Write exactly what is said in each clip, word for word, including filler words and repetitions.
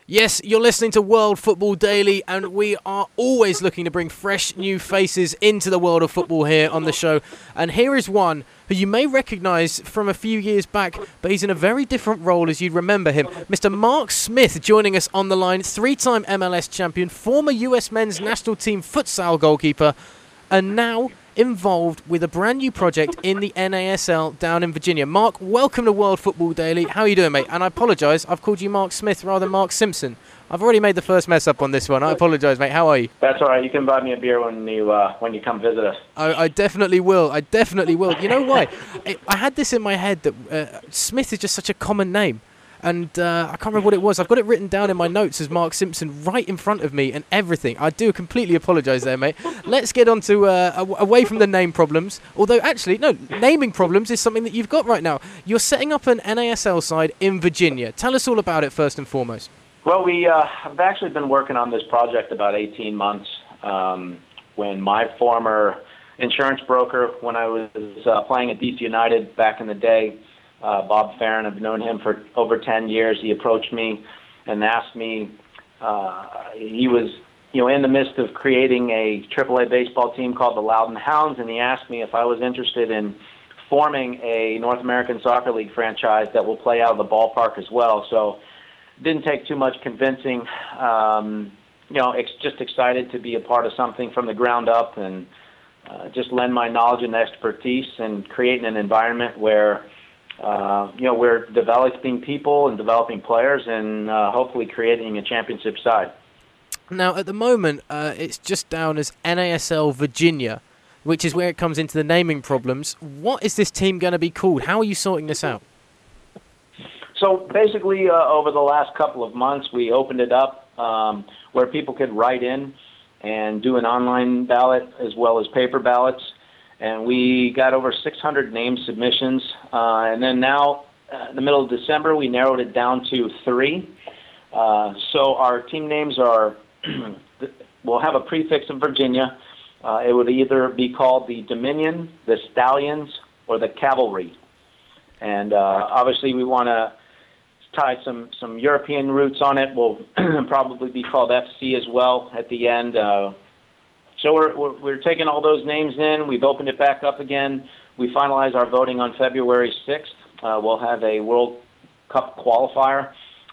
Yes, you're listening to World Football Daily, and we are always looking to bring fresh new faces into the world of football here on the show. And here is one who you may recognise from a few years back, but he's in a very different role as you'd remember him. Mister Mark Smith joining us on the line, three-time M L S champion, former U S men's national team futsal goalkeeper, and now involved with a brand new project in the N A S L down in Virginia. Mark, welcome to World Football Daily. How are you doing, mate? And I apologise, I've called you Mark Smith rather than Mark Simpson. I've already made the first mess up on this one. I apologise, mate. How are you? That's all right. You can buy me a beer when you uh, when you come visit us. I, I definitely will. I definitely will. You know why? I, I had this in my head that uh, Smith is just such a common name. And uh, I can't remember what it was. I've got it written down in my notes as Mark Simpson right in front of me and everything. I do completely apologise there, mate. Let's get on to uh, away from the name problems. Although, actually, no, naming problems is something that you've got right now. You're setting up an N A S L side in Virginia. Tell us all about it first and foremost. Well, we uh, have actually been working on this project about eighteen months. Um, when my former insurance broker, when I was uh, playing at D C United back in the day, Uh, Bob Farron, I've known him for over ten years. He approached me and asked me, uh, he was, you know, in the midst of creating a triple A baseball team called the Loudon Hounds, and he asked me if I was interested in forming a North American Soccer League franchise that will play out of the ballpark as well. So it didn't take too much convincing. Um, you know, ex- just excited to be a part of something from the ground up and uh, just lend my knowledge and expertise and creating an environment where Uh, you know, we're developing people and developing players and uh, hopefully creating a championship side. Now, at the moment, uh, it's just down as N A S L Virginia, which is where it comes into the naming problems. What is this team going to be called? How are you sorting this out? So basically, uh, over the last couple of months, we opened it up um, where people could write in and do an online ballot as well as paper ballots. And we got over six hundred name submissions. Uh, and then now, uh, in the middle of December, we narrowed it down to three. Uh, so our team names are, we'll have a prefix of Virginia. Uh, it would either be called the Dominion, the Stallions, or the Cavalry. And uh, obviously we want to tie some, some European roots on it. We'll probably be called F C as well at the end. Uh, So we're, we're we're taking all those names in. We've opened it back up again. We finalize our voting on February sixth. Uh, we'll have a World Cup qualifier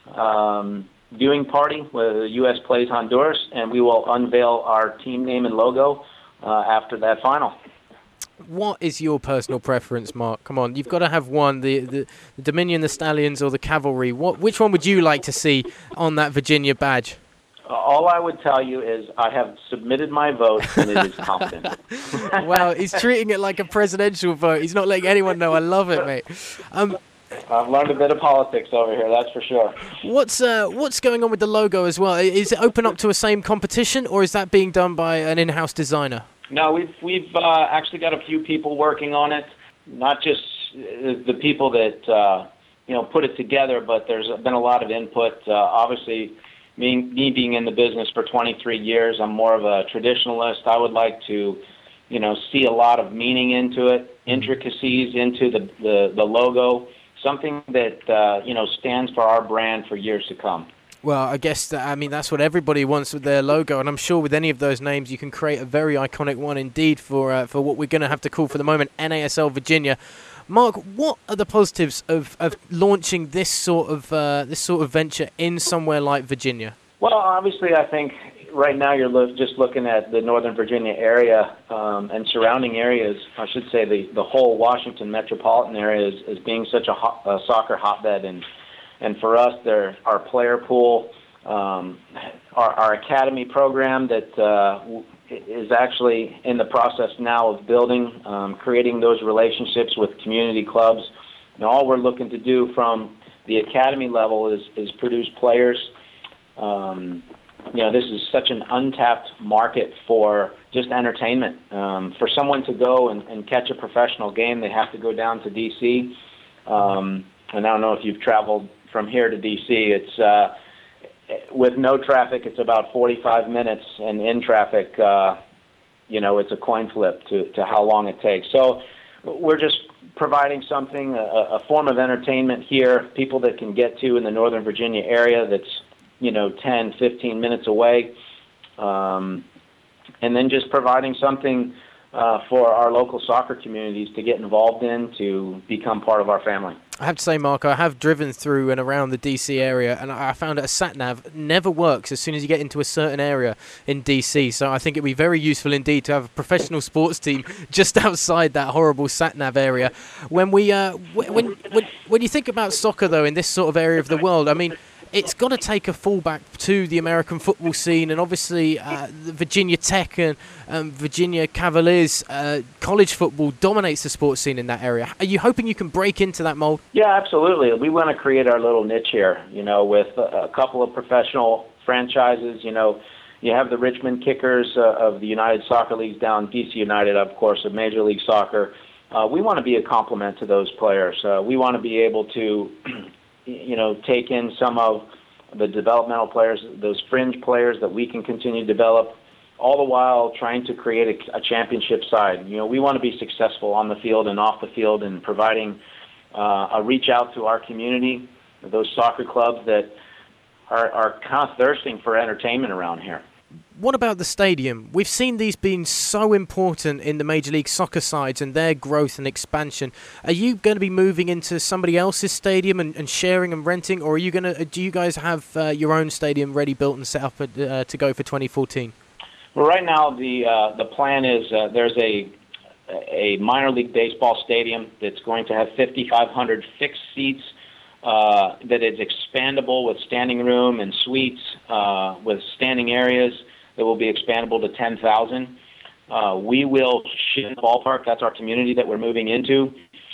um, viewing party where the U S plays Honduras, and we will unveil our team name and logo uh, after that final. What is your personal preference, Mark? Come on, you've got to have one, the, the, the Dominion, the Stallions, or the Cavalry. What, which one would you like to see on that Virginia badge? All I would tell you is I have submitted my vote, and it is confident. Wow, he's treating it like a presidential vote. He's not letting anyone know. I love it, mate. Um, I've learned a bit of politics over here, that's for sure. What's uh, what's going on with the logo as well? Is it open up to a same competition, or is that being done by an in-house designer? No, we've we've uh, actually got a few people working on it. Not just the people that uh, you know put it together, but there's been a lot of input. Uh, obviously. Me, me being in the business for twenty-three years, I'm more of a traditionalist. I would like to, you know, see a lot of meaning into it, intricacies into the, the, the logo, something that, uh, you know, stands for our brand for years to come. Well, I guess, that, I mean, that's what everybody wants with their logo, and I'm sure with any of those names you can create a very iconic one indeed for uh, for what we're going to have to call for the moment N A S L Virginia. Mark, what are the positives of, of launching this sort of uh, this sort of venture in somewhere like Virginia? Well, obviously, I think right now you're lo- just looking at the Northern Virginia area um, and surrounding areas. I should say the, the whole Washington metropolitan area is, is being such a, hot, a soccer hotbed, and and for us, there our player pool, um, our, our academy program that. Uh, is actually in the process now of building, um, creating those relationships with community clubs. And all we're looking to do from the academy level is, is produce players. Um, you know, this is such an untapped market for just entertainment. Um, for someone to go and, and catch a professional game, they have to go down to D C. Um, and I don't know if you've traveled from here to D C. It's uh, with no traffic, it's about forty-five minutes, and in traffic, uh, you know, it's a coin flip to, to how long it takes. So we're just providing something, a, a form of entertainment here, people that can get to in the Northern Virginia area that's you know, ten, fifteen minutes away. Um, and then just providing something uh, for our local soccer communities to get involved in, to become part of our family. I have to say, Mark, I have driven through and around the D C area, and I found that a sat-nav never works as soon as you get into a certain area in D C. So I think it'd be very useful indeed to have a professional sports team just outside that horrible sat-nav area. When we, uh, when, when, when you think about soccer, though, in this sort of area of the world, I mean, it's got to take a fallback to the American football scene, and obviously uh, the Virginia Tech and um, Virginia Cavaliers uh, college football dominates the sports scene in that area. Are you hoping you can break into that mold? Yeah, absolutely. We want to create our little niche here, you know, with a, a couple of professional franchises. You know, you have the Richmond Kickers uh, of the United Soccer Leagues down, D C United, of course, of Major League Soccer. Uh, we want to be a complement to those players. Uh, we want to be able to you know, take in some of the developmental players, those fringe players that we can continue to develop, all the while trying to create a, a championship side. You know, we want to be successful on the field and off the field, and providing uh, a reach out to our community, those soccer clubs that are, are kind of thirsting for entertainment around here. What about the stadium? We've seen these being so important in the Major League Soccer sides and their growth and expansion. Are you going to be moving into somebody else's stadium and, and sharing and renting, or are you going to? Do you guys have uh, your own stadium ready, built, and set up uh, to go for twenty fourteen? Well, right now the uh, the plan is uh, there's a a minor league baseball stadium that's going to have fifty-five hundred fixed seats. Uh, that is expandable with standing room and suites uh, with standing areas that will be expandable to ten thousand. Uh, we will shift the ballpark. That's our community that we're moving into.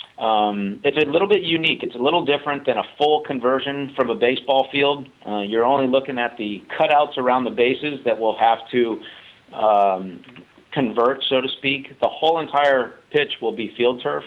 Um, it's a little bit unique. It's a little different than a full conversion from a baseball field. Uh, you're only looking at the cutouts around the bases that will have to um, convert, so to speak. The whole entire pitch will be field turf.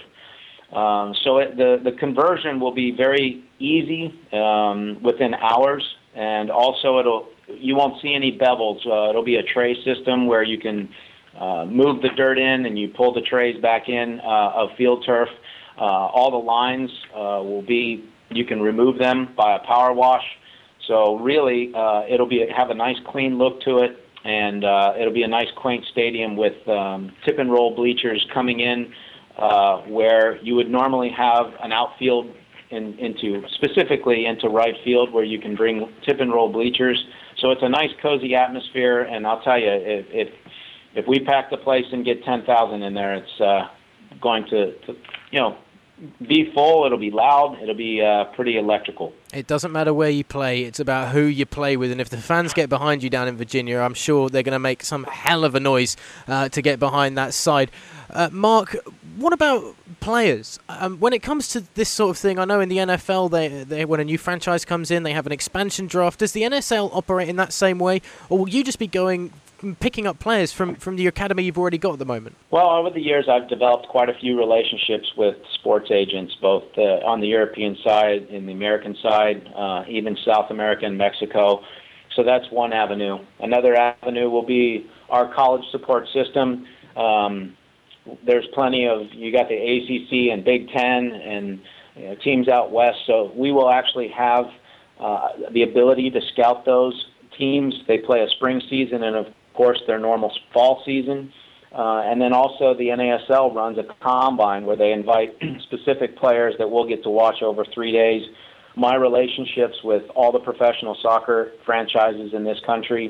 Um, so it, the the conversion will be very easy um, within hours, and also it'll you won't see any bevels. Uh, it'll be a tray system where you can uh, move the dirt in and you pull the trays back in uh, of field turf. Uh, all the lines uh, will be you can remove them by a power wash. So really, uh, it'll be have a nice clean look to it, and uh, it'll be a nice quaint stadium with um, tip and roll bleachers coming in. Uh, where you would normally have an outfield in, into specifically into right field, where you can bring tip and roll bleachers. So it's a nice, cozy atmosphere. And I'll tell you, if if, if we pack the place and get ten thousand in there, it's uh, going to, to, you know, be full. It'll be loud. It'll be uh, pretty electrical. It doesn't matter where you play. It's about who you play with. And if the fans get behind you down in Virginia, I'm sure they're going to make some hell of a noise uh, to get behind that side. Uh, Mark, what about players? Um, when it comes to this sort of thing, I know in the N F L, they, they when a new franchise comes in, they have an expansion draft. Does the N S L operate in that same way? Or will you just be going picking up players from, from the academy you've already got at the moment? Well, over the years, I've developed quite a few relationships with sports agents, both uh, on the European side, in the American side, uh, even South America and Mexico. So that's one avenue. Another avenue will be our college support system. Um, there's plenty of, you got the A C C and Big Ten and you know, teams out west, so we will actually have uh, the ability to scout those teams. They play a spring season and, of course, their normal fall season. Uh, and then also the N A S L runs a combine where they invite specific players that we'll get to watch over three days. My relationships with all the professional soccer franchises in this country.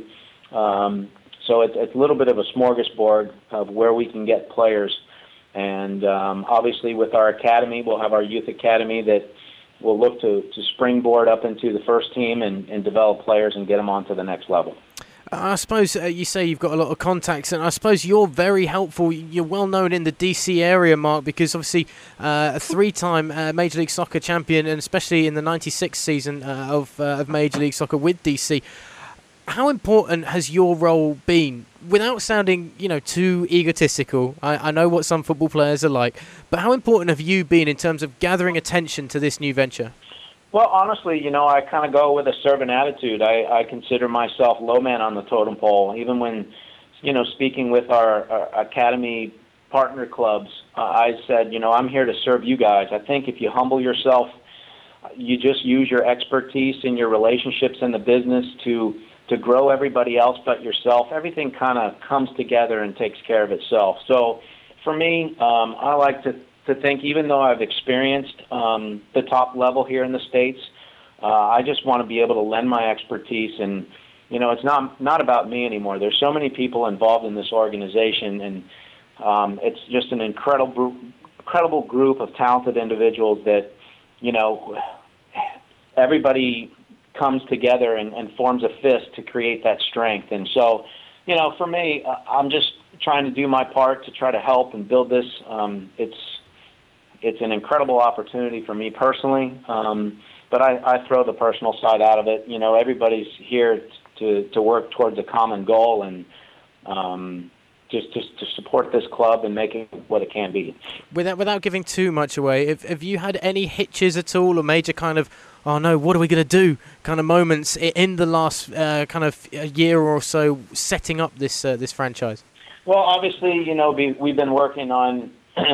Um, so it's, it's a little bit of a smorgasbord of where we can get players. And um, obviously with our academy, we'll have our youth academy that will look to, to springboard up into the first team and, and develop players and get them on to the next level. I suppose uh, you say you've got a lot of contacts, and I suppose you're very helpful. You're well known in the D C area, Mark, because obviously uh, a three-time uh, Major League Soccer champion, and especially in the ninety-six season uh, of, uh, of Major League Soccer with D C. How important has your role been? Without sounding, you know, too egotistical, I, I know what some football players are like, but how important have you been in terms of gathering attention to this new venture? Well, honestly, you know, I kind of go with a servant attitude. I, I consider myself low man on the totem pole. Even when, you know, speaking with our, our academy partner clubs, uh, I said, you know, I'm here to serve you guys. I think if you humble yourself, you just use your expertise and your relationships in the business to to grow everybody else but yourself. Everything kind of comes together and takes care of itself. So for me, um, I like to, to think, even though I've experienced um, the top level here in the States, uh, I just want to be able to lend my expertise. And, you know, it's not not about me anymore. There's so many people involved in this organization, and um, it's just an incredible, incredible group of talented individuals that, you know, everybody comes together and, and forms a fist to create that strength. And so, you know, for me, uh, I'm just trying to do my part to try to help and build this. Um, it's it's an incredible opportunity for me personally, um, but I, I throw the personal side out of it. You know, everybody's here to, to work towards a common goal and um, just, just to support this club and make it what it can be. Without without giving too much away, have, have you had any hitches at all, or major kind of, oh no, what are we going to do kind of moments in the last uh, kind of year or so setting up this uh, this franchise? Well, obviously, you know, be, we've been working on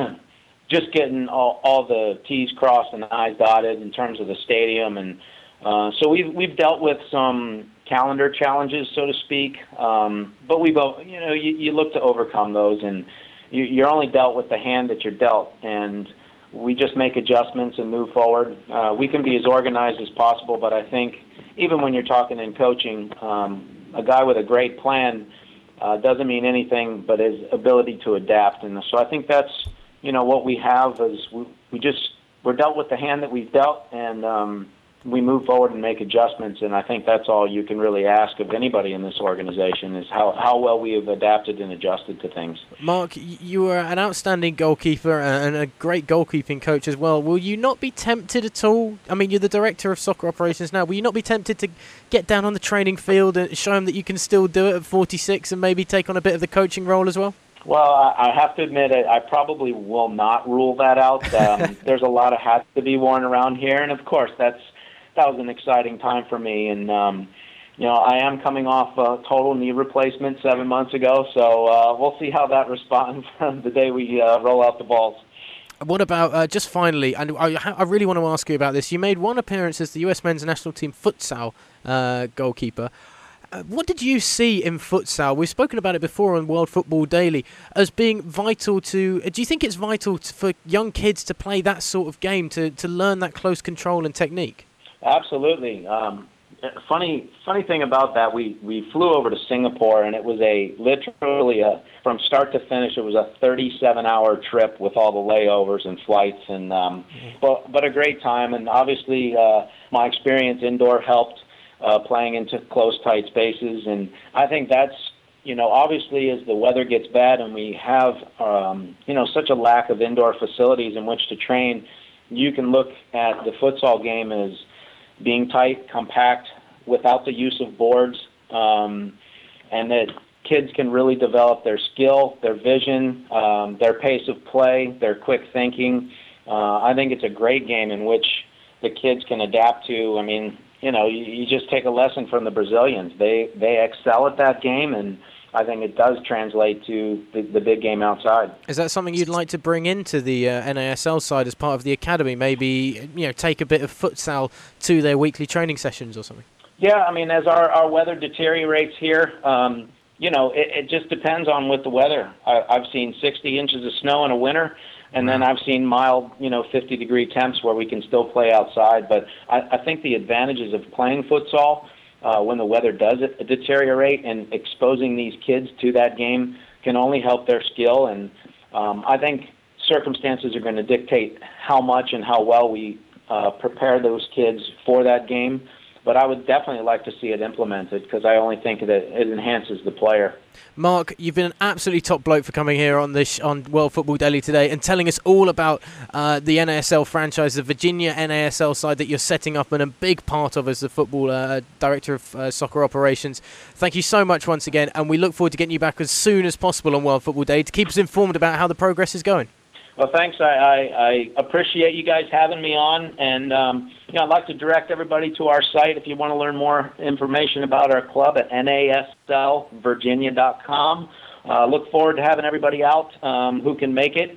just getting all, all the T's crossed and the I's dotted in terms of the stadium. And uh, so we've, we've dealt with some calendar challenges, so to speak. Um, but we've, you know, you, you look to overcome those, and you, you're only dealt with the hand that you're dealt. And we just make adjustments and move forward. Uh, we can be as organized as possible, but I think even when you're talking in coaching, um, a guy with a great plan uh, doesn't mean anything but his ability to adapt. And so I think that's, you know, what we have is we, we just, we're dealt with the hand that we've dealt, and um, we move forward and make adjustments. And I think that's all you can really ask of anybody in this organization, is how, how well we have adapted and adjusted to things. Mark, you are an outstanding goalkeeper and a great goalkeeping coach as well. Will you not be tempted at all? I mean, you're the director of soccer operations now. Will you not be tempted to get down on the training field and show them that you can still do it at forty-six and maybe take on a bit of the coaching role as well? Well, I have to admit, I probably will not rule that out. Um, there's a lot of hats to be worn around here, and of course, that's that was an exciting time for me. And um, you know, I am coming off a total knee replacement seven months ago, so uh, we'll see how that responds the day we uh, roll out the balls. What about, uh, just finally, and I, I really want to ask you about this. You made one appearance as the U S men's national team futsal uh, goalkeeper. Uh, what did you see in futsal? We've spoken about it before on World Football Daily as being vital to... Uh, do you think it's vital to, for young kids to play that sort of game, to, to learn that close control and technique? Absolutely. Um, funny funny thing about that, we, we flew over to Singapore, and it was a literally a, from start to finish, it was a thirty-seven hour trip with all the layovers and flights, and um, mm-hmm. but, but a great time. And obviously uh, my experience indoor helped. Uh, playing into close, tight spaces. And I think that's, you know, obviously as the weather gets bad and we have, um, you know, such a lack of indoor facilities in which to train, you can look at the futsal game as being tight, compact, without the use of boards, um, and that kids can really develop their skill, their vision, um, their pace of play, their quick thinking. Uh, I think it's a great game in which the kids can adapt to. I mean, you know, you, you just take a lesson from the Brazilians. They they excel at that game, and I think it does translate to the, the big game outside. Is that something you'd like to bring into the uh, N A S L side as part of the academy? Maybe, you know, take a bit of futsal to their weekly training sessions or something? Yeah, I mean, as our, our weather deteriorates here, um, you know, it, it just depends on with the weather. I, I've seen sixty inches of snow in a winter. And then I've seen mild, you know, fifty-degree temps where we can still play outside. But I, I think the advantages of playing futsal uh, when the weather does it, deteriorate, and exposing these kids to that game can only help their skill. And um, I think circumstances are going to dictate how much and how well we uh, prepare those kids for that game. But I would definitely like to see it implemented, because I only think that it enhances the player. Mark, you've been an absolutely top bloke for coming here on this on World Football Daily today and telling us all about uh, the N A S L franchise, the Virginia N A S L side that you're setting up and a big part of as the football uh, director of uh, soccer operations. Thank you so much once again, and we look forward to getting you back as soon as possible on World Football Day to keep us informed about how the progress is going. Well, thanks. I, I, I appreciate you guys having me on, and um, you know, I'd like to direct everybody to our site if you want to learn more information about our club at N A S L Virginia dot com. Uh, look forward to having everybody out um, who can make it.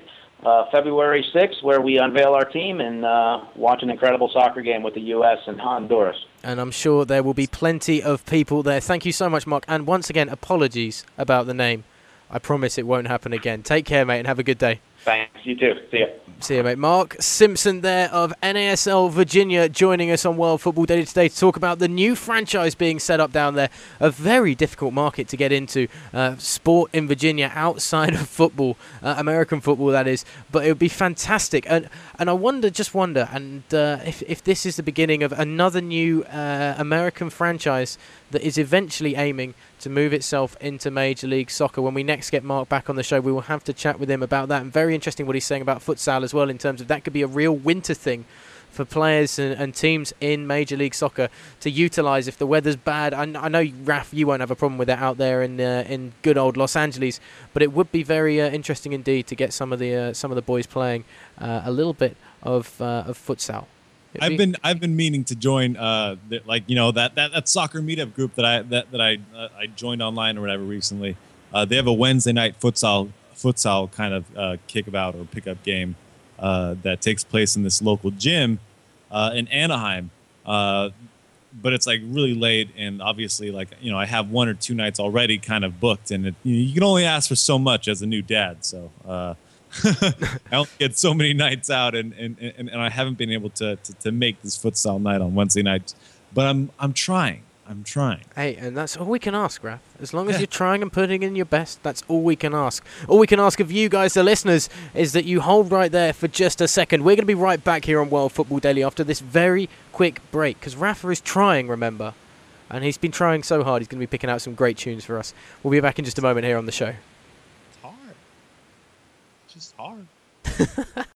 uh, February sixth, where we unveil our team and uh, watch an incredible soccer game with the U S and Honduras. And I'm sure there will be plenty of people there. Thank you so much, Mark. And once again, apologies about the name. I promise it won't happen again. Take care, mate, and have a good day. Thanks. You too. See ya. See you, mate. Mark Simpson there of N A S L Virginia joining us on World Football Daily today to talk about the new franchise being set up down there. A very difficult market to get into. Uh, sport in Virginia outside of football, uh, American football that is. But it would be fantastic. And and I wonder, just wonder, and uh, if, if this is the beginning of another new uh, American franchise that is eventually aiming to move itself into Major League Soccer. When we next get Mark back on the show, we will have to chat with him about that. And very interesting what he's saying about futsal as well, in terms of that could be a real winter thing for players and, and teams in Major League Soccer to utilise if the weather's bad. I, I know, Raf, you won't have a problem with it out there in uh, in good old Los Angeles, but it would be very uh, interesting indeed to get some of the uh, some of the boys playing uh, a little bit of uh, of futsal. I've be been I've been meaning to join uh the, like you know that, that that soccer meetup group that I that that I uh, I joined online or whatever recently. Uh, they have a Wednesday night futsal futsal kind of uh, kickabout or pickup game uh, that takes place in this local gym uh, in Anaheim. Uh, but it's like really late, and obviously like you know I have one or two nights already kind of booked, and it, you, know, you can only ask for so much as a new dad. So. Uh, I only get so many nights out, and, and, and, and I haven't been able to, to, to make this futsal night on Wednesday nights. But I'm I'm trying. I'm trying. Hey, and that's all we can ask, Raf. As long as you're trying and putting in your best, that's all we can ask. All we can ask of you guys, the listeners, is that you hold right there for just a second. We're going to be right back here on World Football Daily after this very quick break, because Rafa is trying, remember, and he's been trying so hard. He's going to be picking out some great tunes for us. We'll be back in just a moment here on the show. It's hard. It's just hard.